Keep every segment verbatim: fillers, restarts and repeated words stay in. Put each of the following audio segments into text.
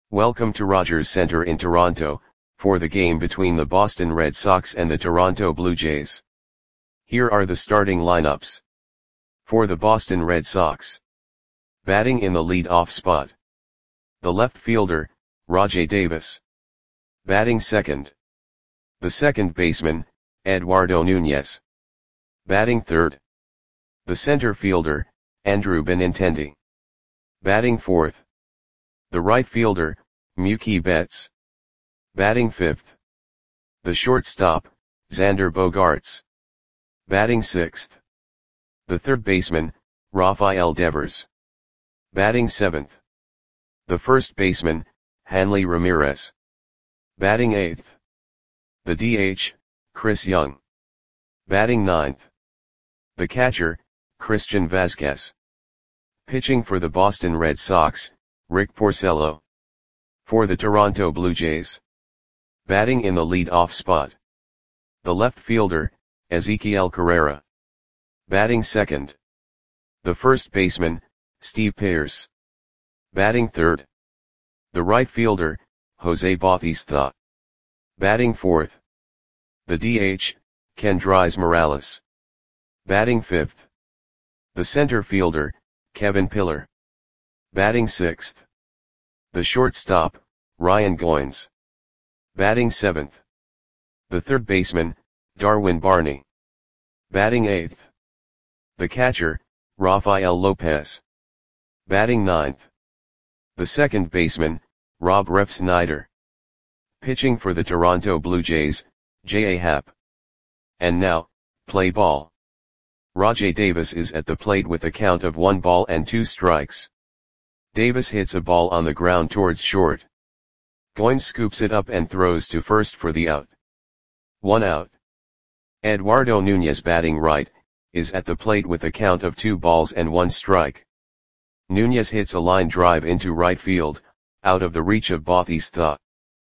Welcome to Rogers Centre in Toronto, for the game between the Boston Red Sox and the Toronto Blue Jays. Here are the starting lineups. For the Boston Red Sox. Batting in the lead-off spot. The left fielder, Rajai Davis. Batting second. The second baseman, Eduardo Nunez. Batting third. The center fielder, Andrew Benintendi. Batting fourth. The right fielder, Mookie Betts. Batting fifth. The shortstop, Xander Bogaerts. Batting sixth. The third baseman, Rafael Devers. Batting seventh. The first baseman, Hanley Ramirez. Batting eighth. The D H, Chris Young. Batting ninth. The catcher, Christian Vazquez. Pitching for the Boston Red Sox, Rick Porcello. For the Toronto Blue Jays. Batting in the lead-off spot. The left fielder, Ezequiel Carrera. Batting second. The first baseman, Steve Pearce. Batting third. The right fielder, Jose Bautista. Batting fourth. The D H, Kendrys Morales. Batting fifth. The center fielder, Kevin Pillar. Batting sixth. The shortstop, Ryan Goins. Batting seventh. The third baseman, Darwin Barney. Batting eighth. The catcher, Rafael Lopez. Batting ninth. The second baseman, Rob Refsnyder. Pitching for the Toronto Blue Jays, J A. Happ. And now, play ball. Rajai Davis is at the plate with a count of one ball and two strikes. Davis hits a ball on the ground towards short. Goins scoops it up and throws to first for the out. One out. Eduardo Nunez, batting right, is at the plate with a count of two balls and one strike. Nunez hits a line drive into right field, out of the reach of Bautista.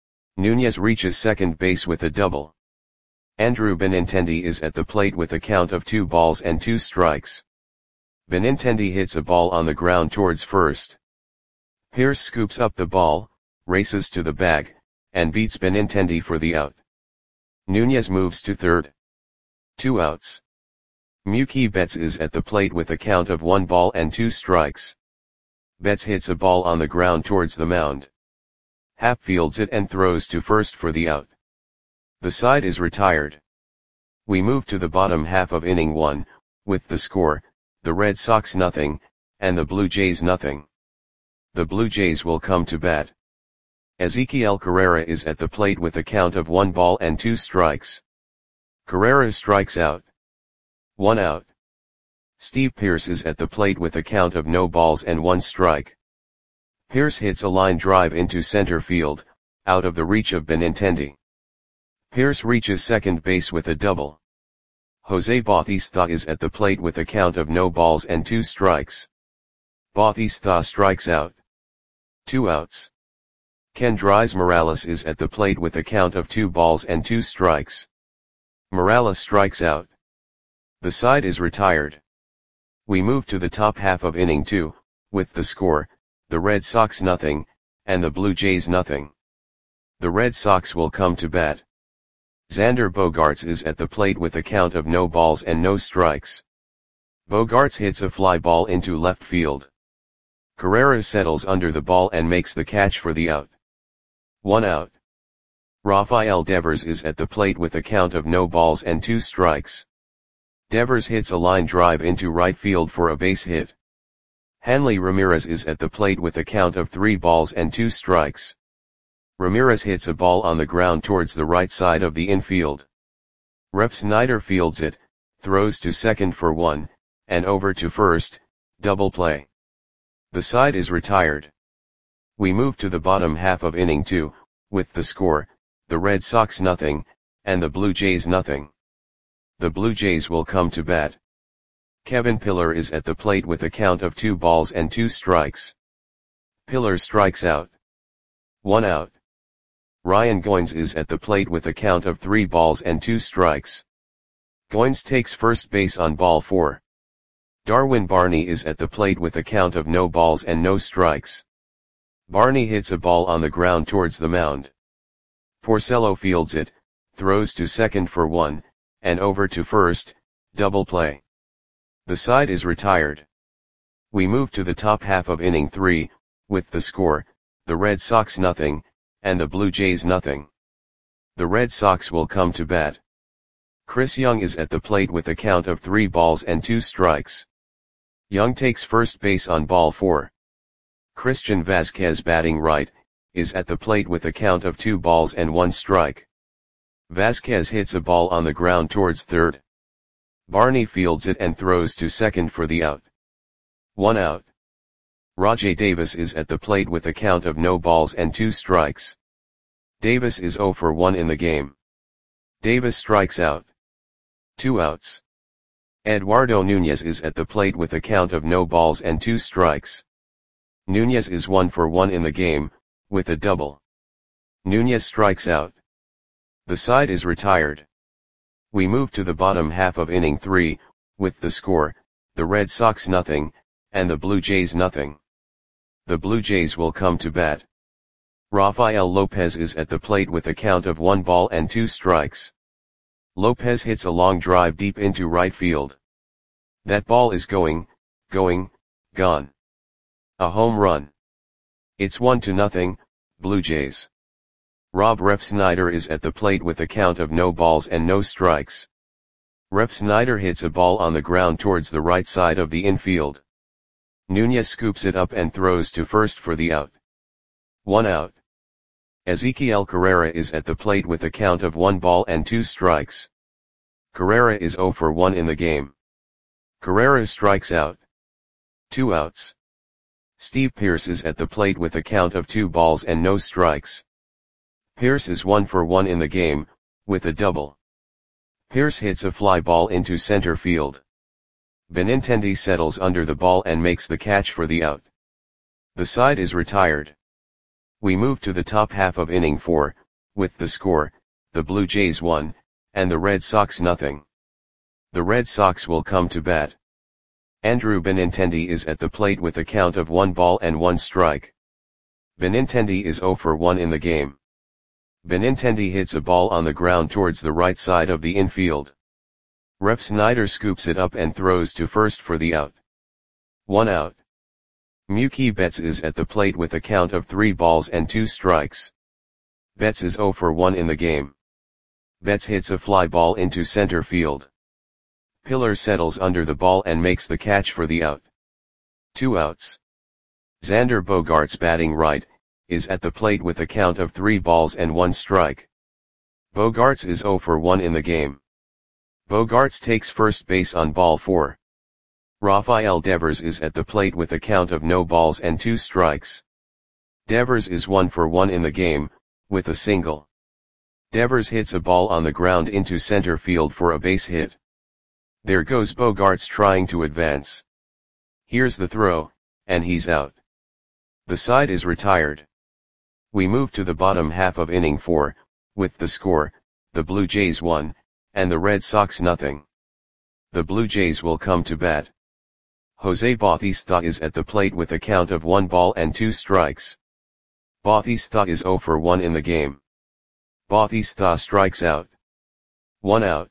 Nunez reaches second base with a double. Andrew Benintendi is at the plate with a count of two balls and two strikes. Benintendi hits a ball on the ground towards first. Pearce scoops up the ball, races to the bag, and beats Benintendi for the out. Nunez moves to third. Two outs. Mookie Betts is at the plate with a count of one ball and two strikes. Betts hits a ball on the ground towards the mound. Happ fields it and throws to first for the out. The side is retired. We move to the bottom half of inning one, with the score, the Red Sox nothing, and the Blue Jays nothing. The Blue Jays will come to bat. Ezequiel Carrera is at the plate with a count of one ball and two strikes. Carrera strikes out. One out. Steve Pearce is at the plate with a count of no balls and one strike. Pearce hits a line drive into center field, out of the reach of Benintendi. Pearce reaches second base with a double. Jose Bautista is at the plate with a count of no balls and two strikes. Bautista strikes out. Two outs. Kendrys Morales is at the plate with a count of two balls and two strikes. Morales strikes out. The side is retired. We move to the top half of inning two, with the score, the Red Sox nothing, and the Blue Jays nothing. The Red Sox will come to bat. Xander Bogaerts is at the plate with a count of no balls and no strikes. Bogaerts hits a fly ball into left field. Carrera settles under the ball and makes the catch for the out. One out. Rafael Devers is at the plate with a count of no balls and two strikes. Devers hits a line drive into right field for a base hit. Hanley Ramirez is at the plate with a count of three balls and two strikes. Ramirez hits a ball on the ground towards the right side of the infield. Refsnyder fields it, throws to second for one, and over to first, double play. The side is retired. We move to the bottom half of inning two, with the score, the Red Sox nothing, and the Blue Jays nothing. The Blue Jays will come to bat. Kevin Pillar is at the plate with a count of two balls and two strikes. Pillar strikes out. One out. Ryan Goins is at the plate with a count of three balls and two strikes. Goins takes first base on ball four. Darwin Barney is at the plate with a count of no balls and no strikes. Barney hits a ball on the ground towards the mound. Porcello fields it, throws to second for one, and over to first, double play. The side is retired. We move to the top half of inning three, with the score, the Red Sox nothing, and the Blue Jays nothing. The Red Sox will come to bat. Chris Young is at the plate with a count of three balls and two strikes. Young takes first base on ball four. Christian Vasquez, batting right, is at the plate with a count of two balls and one strike. Vasquez hits a ball on the ground towards third. Barney fields it and throws to second for the out. One out. Rajai Davis is at the plate with a count of no balls and two strikes. Davis is zero for one in the game. Davis strikes out. Two outs. Eduardo Nunez is at the plate with a count of no balls and two strikes. Nunez is one for one in the game, with a double. Nunez strikes out. The side is retired. We move to the bottom half of inning three, with the score, the Red Sox nothing, and the Blue Jays nothing. The Blue Jays will come to bat. Rafael Lopez is at the plate with a count of one ball and two strikes. Lopez hits a long drive deep into right field. That ball is going, going, gone. A home run. It's one to nothing, Blue Jays. Rob Refsnyder is at the plate with a count of no balls and no strikes. Refsnyder hits a ball on the ground towards the right side of the infield. Nunez scoops it up and throws to first for the out. One out. Ezequiel Carrera is at the plate with a count of one ball and two strikes. Carrera is zero for one in the game. Carrera strikes out. Two outs. Steve Pearce is at the plate with a count of two balls and no strikes. Pearce is one for one in the game, with a double. Pearce hits a fly ball into center field. Benintendi settles under the ball and makes the catch for the out. The side is retired. We move to the top half of inning four, with the score, the Blue Jays one, and the Red Sox nothing. The Red Sox will come to bat. Andrew Benintendi is at the plate with a count of one ball and one strike. Benintendi is zero for one in the game. Benintendi hits a ball on the ground towards the right side of the infield. Refsnyder scoops it up and throws to first for the out. One out. Mookie Betts is at the plate with a count of three balls and two strikes. Betts is zero for one in the game. Betts hits a fly ball into center field. Pillar settles under the ball and makes the catch for the out. Two outs. Xander Bogaerts, batting right, is at the plate with a count of three balls and one strike. Bogaerts is zero for one in the game. Bogaerts takes first base on ball four. Rafael Devers is at the plate with a count of no balls and two strikes. Devers is one for one in the game, with a single. Devers hits a ball on the ground into center field for a base hit. There goes Bogaerts trying to advance. Here's the throw, and he's out. The side is retired. We move to the bottom half of inning four, with the score, the Blue Jays one, and the Red Sox nothing. The Blue Jays will come to bat. Jose Bautista is at the plate with a count of one ball and two strikes. Bautista is zero for one in the game. Bautista strikes out. One out.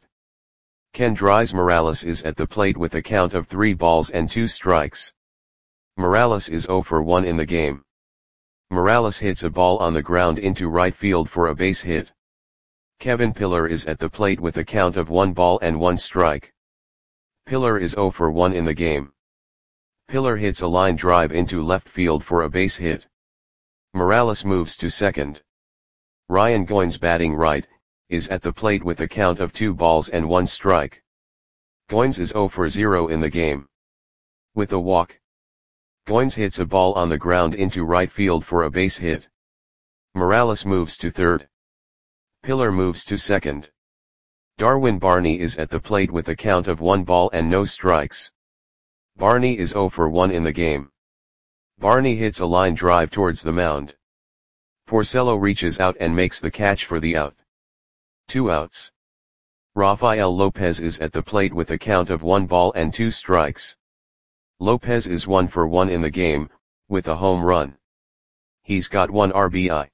Kendrys Morales is at the plate with a count of three balls and two strikes. Morales is zero for one in the game. Morales hits a ball on the ground into right field for a base hit. Kevin Pillar is at the plate with a count of one ball and one strike. Pillar is zero for one in the game. Pillar hits a line drive into left field for a base hit. Morales moves to second. Ryan Goins, batting right, is at the plate with a count of two balls and one strike. Goins is zero for zero in the game. With a walk. Goins hits a ball on the ground into right field for a base hit. Morales moves to third. Pillar moves to second. Darwin Barney is at the plate with a count of one ball and no strikes. Barney is zero for one in the game. Barney hits a line drive towards the mound. Porcello reaches out and makes the catch for the out. Two outs. Rafael Lopez is at the plate with a count of one ball and two strikes. Lopez is one for one in the game, with a home run. He's got one R B I.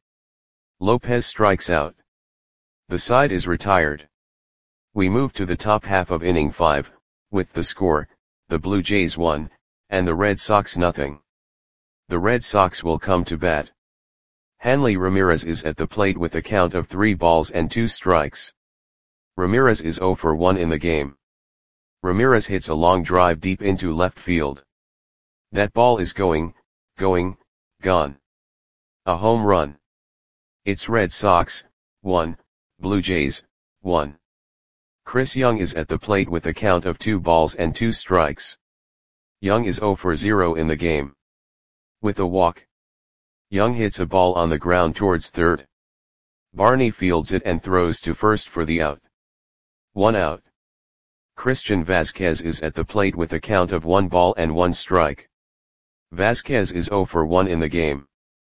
Lopez strikes out. The side is retired. We move to the top half of inning five, with the score, the Blue Jays one, and the Red Sox nothing. The Red Sox will come to bat. Hanley Ramirez is at the plate with a count of three balls and two strikes. Ramirez is oh for one in the game. Ramirez hits a long drive deep into left field. That ball is going, going, gone. A home run. It's Red Sox, one, Blue Jays, one. Chris Young is at the plate with a count of two balls and two strikes. Young is oh for zero in the game. With a walk. Young hits a ball on the ground towards third. Barney fields it and throws to first for the out. One out. Christian Vasquez is at the plate with a count of one ball and one strike. Vasquez is oh for one in the game.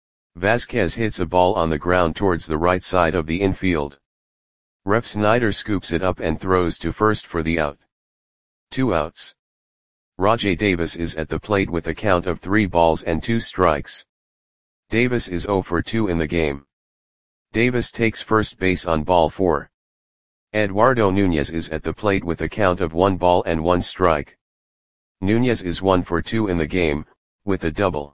Vasquez hits a ball on the ground towards the right side of the infield. Ref Snyder scoops it up and throws to first for the out. Two outs. Rajai Davis is at the plate with a count of three balls and two strikes. Davis is oh for two in the game. Davis takes first base on ball four. Eduardo Nunez is at the plate with a count of one ball and one strike. Nunez is one for two in the game, with a double.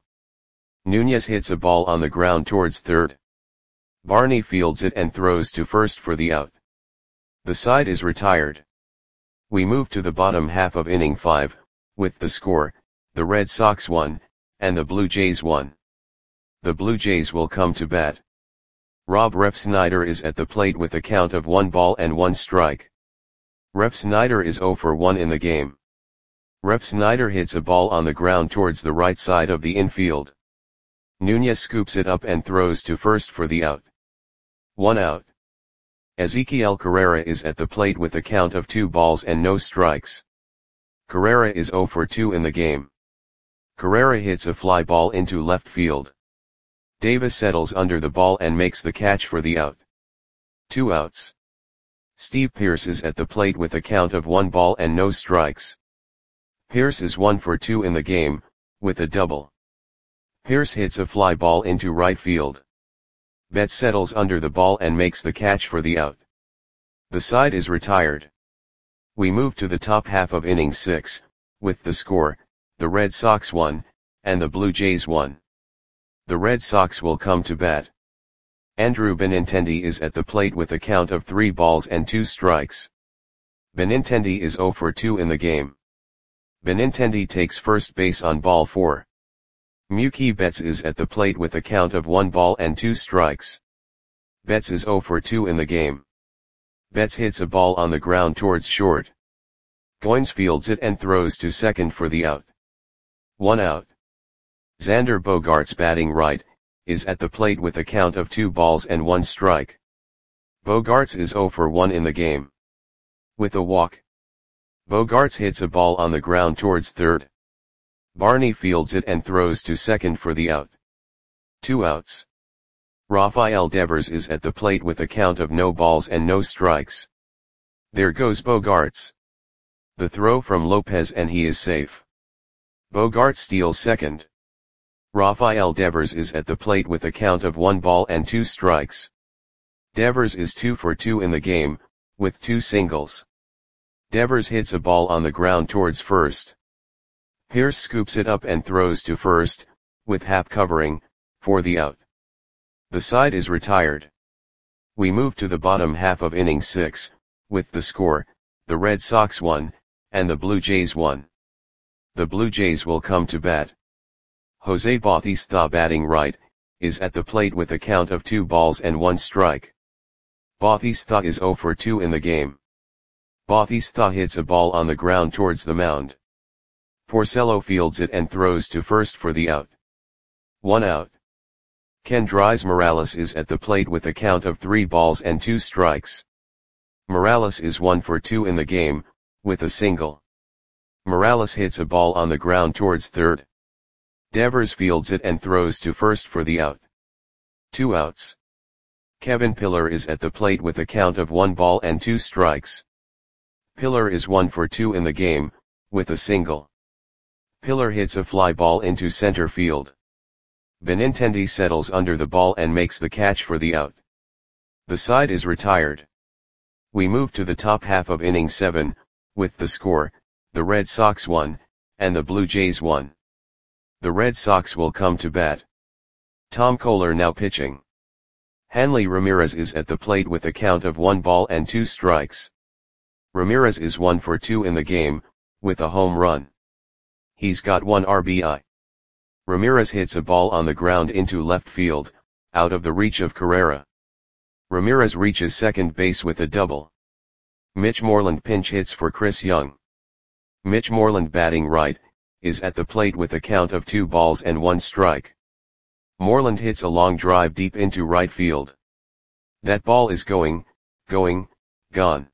Nunez hits a ball on the ground towards third. Barney fields it and throws to first for the out. The side is retired. We move to the bottom half of inning five, with the score, the Red Sox one, and the Blue Jays one. The Blue Jays will come to bat. Rob Ref Snyder is at the plate with a count of one ball and one strike. Ref Snyder is oh for one in the game. Ref Snyder hits a ball on the ground towards the right side of the infield. Nunez scoops it up and throws to first for the out. One out. Ezequiel Carrera is at the plate with a count of two balls and no strikes. Carrera is oh for two in the game. Carrera hits a fly ball into left field. Davis settles under the ball and makes the catch for the out. Two outs. Steve Pearce is at the plate with a count of one ball and no strikes. Pearce is one for two in the game, with a double. Pearce hits a fly ball into right field. Betts settles under the ball and makes the catch for the out. The side is retired. We move to the top half of inning six, with the score, the Red Sox one, and the Blue Jays one. The Red Sox will come to bat. Andrew Benintendi is at the plate with a count of three balls and two strikes. Benintendi is oh for two in the game. Benintendi takes first base on ball four. Mookie Betts is at the plate with a count of one ball and two strikes. Betts is oh for two in the game. Betts hits a ball on the ground towards short. Goins fields it and throws to second for the out. One out. Xander Bogaerts, batting right, is at the plate with a count of two balls and one strike. Bogaerts is oh for one in the game. With a walk. Bogaerts hits a ball on the ground towards third. Barney fields it and throws to second for the out. Two outs. Rafael Devers is at the plate with a count of no balls and no strikes. There goes Bogaerts. The throw from Lopez and he is safe. Bogaerts steals second. Rafael Devers is at the plate with a count of one ball and two strikes. Devers is two for two in the game, with two singles. Devers hits a ball on the ground towards first. Pearce scoops it up and throws to first, with Happ covering, for the out. The side is retired. We move to the bottom half of inning six, with the score, the Red Sox one, and the Blue Jays one. The Blue Jays will come to bat. Jose Bautista, batting right, is at the plate with a count of two balls and one strike. Bautista is oh for two in the game. Bautista hits a ball on the ground towards the mound. Porcello fields it and throws to first for the out. One out. Kendrys Morales is at the plate with a count of three balls and two strikes. Morales is one for two in the game, with a single. Morales hits a ball on the ground towards third. Devers fields it and throws to first for the out. Two outs. Kevin Pillar is at the plate with a count of one ball and two strikes. Pillar is one for two in the game, with a single. Pillar hits a fly ball into center field. Benintendi settles under the ball and makes the catch for the out. The side is retired. We move to the top half of inning seven, with the score, the Red Sox one, and the Blue Jays one. The Red Sox will come to bat. Tom Koehler now pitching. Hanley Ramirez is at the plate with a count of one ball and two strikes. Ramirez is one for two in the game, with a home run. He's got one R B I. Ramirez hits a ball on the ground into left field, out of the reach of Carrera. Ramirez reaches second base with a double. Mitch Moreland pinch hits for Chris Young. Mitch Moreland, batting right, is at the plate with a count of two balls and one strike. Moreland hits a long drive deep into right field. That ball is going, going, gone.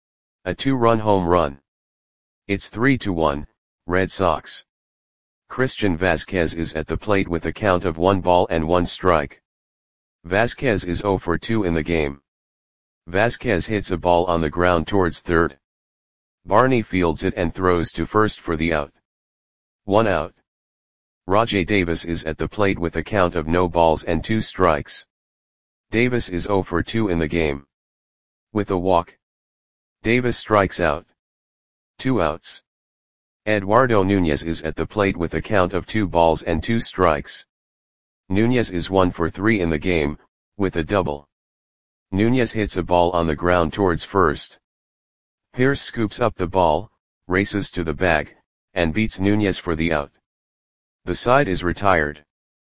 A two-run home run. It's three to one, Red Sox. Christian Vazquez is at the plate with a count of one ball and one strike. Vazquez is zero for two in the game. Vazquez hits a ball on the ground towards third. Barney fields it and throws to first for the out. One out. Rajai Davis is at the plate with a count of no balls and two strikes. Davis is zero for two in the game. With a walk, Davis strikes out. Two outs. Eduardo Nunez is at the plate with a count of two balls and two strikes. Nunez is one for three in the game, with a double. Nunez hits a ball on the ground towards first. Pierce scoops up the ball, races to the bag, and beats Nunez for the out. The side is retired.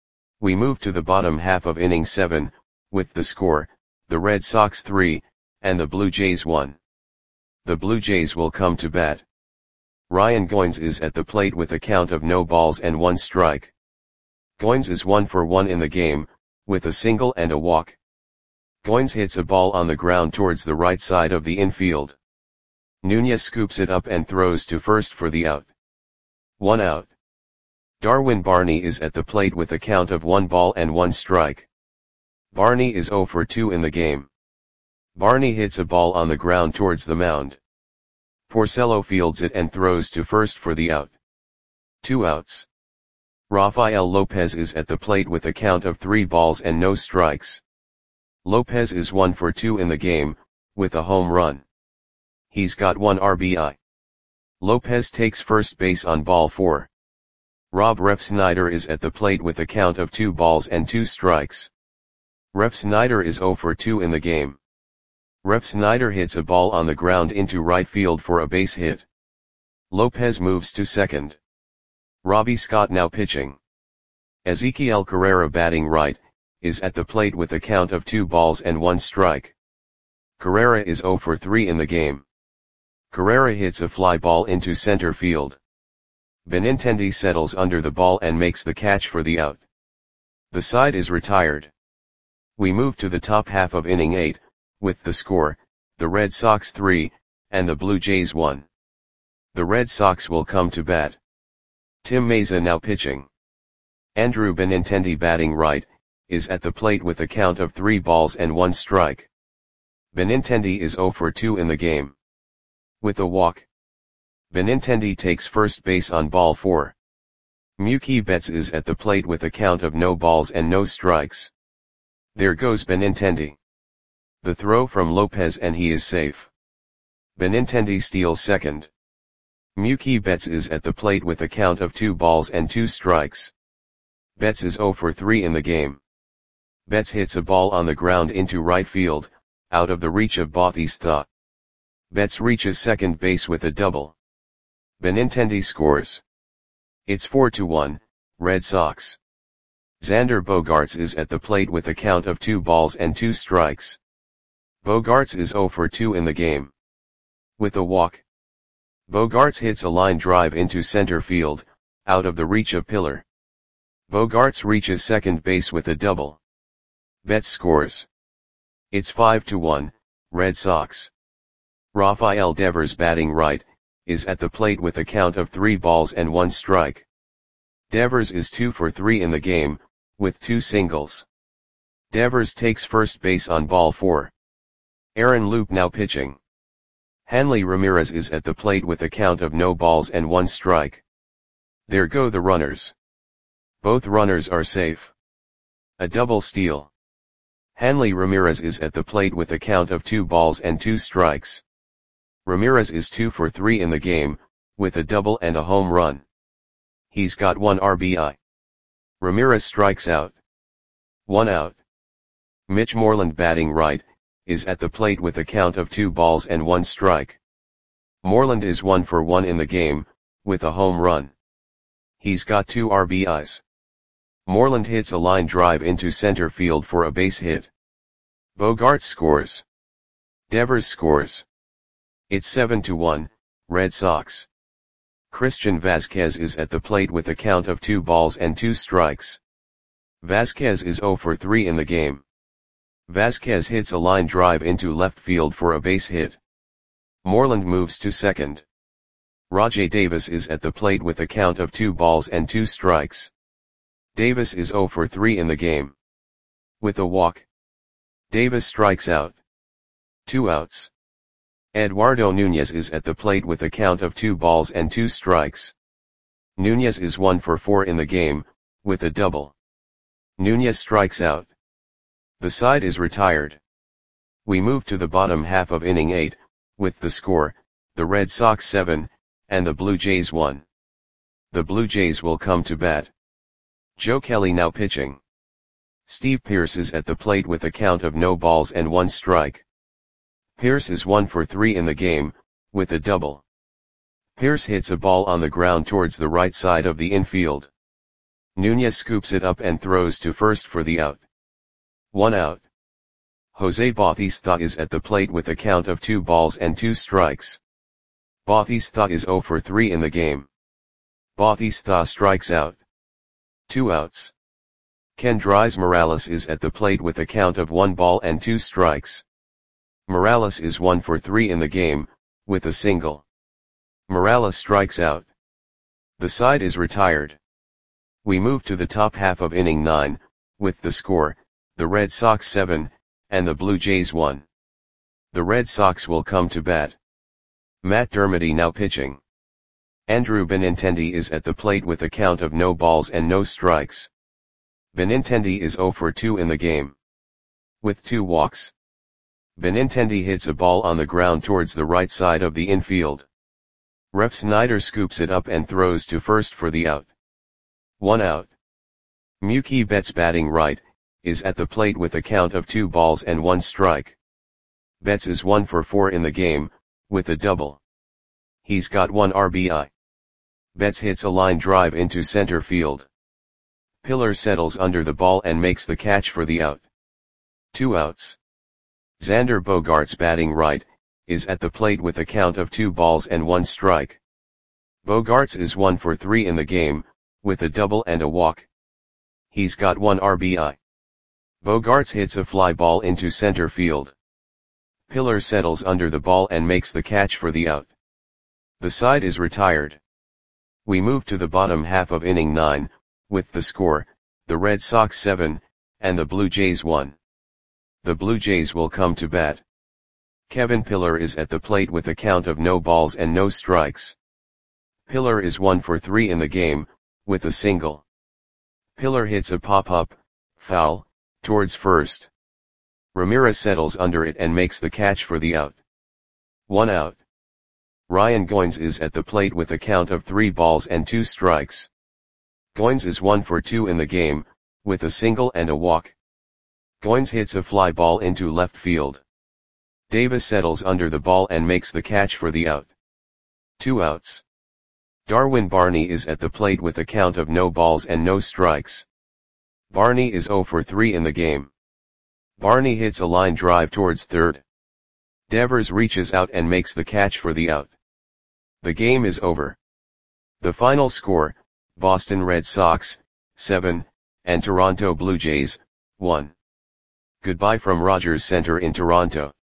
We move to the bottom half of inning seven, with the score, the Red Sox three, and the Blue Jays one. The Blue Jays will come to bat. Ryan Goins is at the plate with a count of no balls and one strike. Goins is one for one in the game, with a single and a walk. Goins hits a ball on the ground towards the right side of the infield. Nunez scoops it up and throws to first for the out. One out. Darwin Barney is at the plate with a count of one ball and one strike. Barney is zero for two in the game. Barney hits a ball on the ground towards the mound. Porcello fields it and throws to first for the out. Two outs. Rafael Lopez is at the plate with a count of three balls and no strikes. Lopez is one for two in the game, with a home run. He's got one R B I. Lopez takes first base on ball four. Rob Refsnyder is at the plate with a count of two balls and two strikes. Refsnyder is zero for two in the game. Refsnyder hits a ball on the ground into right field for a base hit. Lopez moves to second. Robbie Scott now pitching. Ezequiel Carrera, batting right, is at the plate with a count of two balls and one strike. Carrera is zero for three in the game. Carrera hits a fly ball into center field. Benintendi settles under the ball and makes the catch for the out. The side is retired. We move to the top half of inning eight, with the score, the Red Sox three, and the Blue Jays one. The Red Sox will come to bat. Tim Mayza now pitching. Andrew Benintendi, batting right, is at the plate with a count of three balls and one strike. Benintendi is zero for two in the game. With a walk, Benintendi takes first base on ball four. Mookie Betts is at the plate with a count of no balls and no strikes. There goes Benintendi. The throw from Lopez and he is safe. Benintendi steals second. Mookie Betts is at the plate with a count of two balls and two strikes. Betts is zero for three in the game. Betts hits a ball on the ground into right field, out of the reach of Bautista. Betts reaches second base with a double. Benintendi scores. It's four to one, Red Sox. Xander Bogaerts is at the plate with a count of two balls and two strikes. Bogaerts is zero for two in the game. With a walk, Bogaerts hits a line drive into center field, out of the reach of Pillar. Bogaerts reaches second base with a double. Betts scores. It's five to one, Red Sox. Rafael Devers, batting right, is at the plate with a count of three balls and one strike. Devers is two for three in the game, with two singles. Devers takes first base on ball four. Aaron Loup now pitching. Hanley Ramirez is at the plate with a count of no balls and one strike. There go the runners. Both runners are safe. A double steal. Hanley Ramirez is at the plate with a count of two balls and two strikes. Ramirez is two for three in the game, with a double and a home run. He's got one R B I. Ramirez strikes out. One out. Mitch Moreland, batting right, is at the plate with a count of two balls and one strike. Moreland is one for one in the game, with a home run. He's got two R B Is. Moreland hits a line drive into center field for a base hit. Bogaerts scores. Devers scores. It's seven to one, Red Sox. Christian Vazquez is at the plate with a count of two balls and two strikes. Vazquez is zero for three in the game. Vazquez hits a line drive into left field for a base hit. Moreland moves to second. Rajai Davis is at the plate with a count of two balls and two strikes. Davis is zero for three in the game. With a walk, Davis strikes out. Two outs. Eduardo Nunez is at the plate with a count of two balls and two strikes. Nunez is one for four in the game, with a double. Nunez strikes out. The side is retired. We move to the bottom half of inning eight, with the score, the Red Sox seven, and the Blue Jays one. The Blue Jays will come to bat. Joe Kelly now pitching. Steve Pearce is at the plate with a count of no balls and one strike. Pearce is one for three in the game, with a double. Pearce hits a ball on the ground towards the right side of the infield. Nunez scoops it up and throws to first for the out. One out. Jose Bautista is at the plate with a count of two balls and two strikes. Bautista is zero for three in the game. Bautista strikes out. Two outs. Kendrys Morales is at the plate with a count of one ball and two strikes. Morales is one for three in the game, with a single. Morales strikes out. The side is retired. We move to the top half of inning nine, with the score, the Red Sox seven, and the Blue Jays one. The Red Sox will come to bat. Matt Dermody now pitching. Andrew Benintendi is at the plate with a count of no balls and no strikes. Benintendi is zero for two in the game. With two walks. Benintendi hits a ball on the ground towards the right side of the infield. Ref Snyder scoops it up and throws to first for the out. One out. Mookie Betts, batting right, is at the plate with a count of two balls and one strike. Betts is one for four in the game, with a double. He's got one R B I. Betts hits a line drive into center field. Pillar settles under the ball and makes the catch for the out. Two outs. Xander Bogaerts, batting right, is at the plate with a count of two balls and one strike. Bogaerts is one for three in the game, with a double and a walk. He's got one R B I. Bogaerts hits a fly ball into center field. Pillar settles under the ball and makes the catch for the out. The side is retired. We move to the bottom half of inning nine, with the score, the Red Sox seven, and the Blue Jays one. The Blue Jays will come to bat. Kevin Pillar is at the plate with a count of no balls and no strikes. Pillar is one for three in the game, with a single. Pillar hits a pop-up, foul, towards first. Ramirez settles under it and makes the catch for the out. One out. Ryan Goins is at the plate with a count of three balls and two strikes. Goins is one for two in the game, with a single and a walk. Goins hits a fly ball into left field. Davis settles under the ball and makes the catch for the out. Two outs. Darwin Barney is at the plate with a count of no balls and no strikes. Barney is zero for three in the game. Barney hits a line drive towards third. Devers reaches out and makes the catch for the out. The game is over. The final score, Boston Red Sox, seven, and Toronto Blue Jays, one. Goodbye from Rogers Centre in Toronto.